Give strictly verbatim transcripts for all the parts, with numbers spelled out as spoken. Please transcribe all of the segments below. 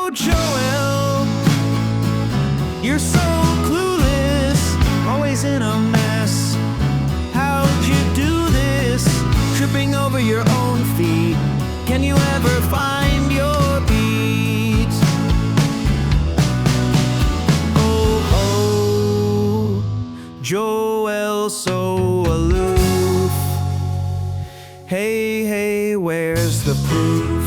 Oh, Joel, you're so clueless, always in a mess. How'd you do this, tripping over your own feet? Can you ever find your beat? Oh, oh, Joel, so aloof. Hey, hey, where's the proof?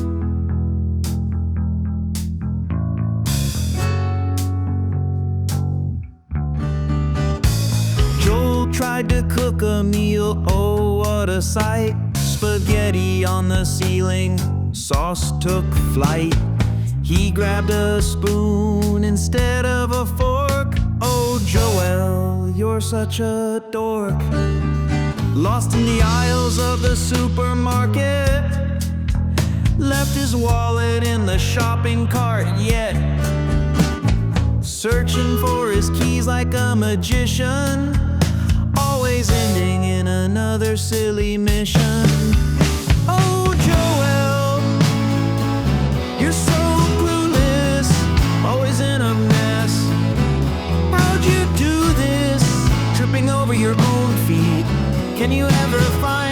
Joel tried to cook a meal, oh what a sight. Spaghetti on the ceiling, sauce took flight. He grabbed a spoon instead of a fork. Oh Joel, you're such a dork. Lost in the aisles of the supermarket, left his wallet in the shopping cart, yet searching for his keys like a magician, always ending in another silly mission. Oh Joel, you're so clueless, always in a mess. How'd you do this, tripping over your own feet? Can you ever find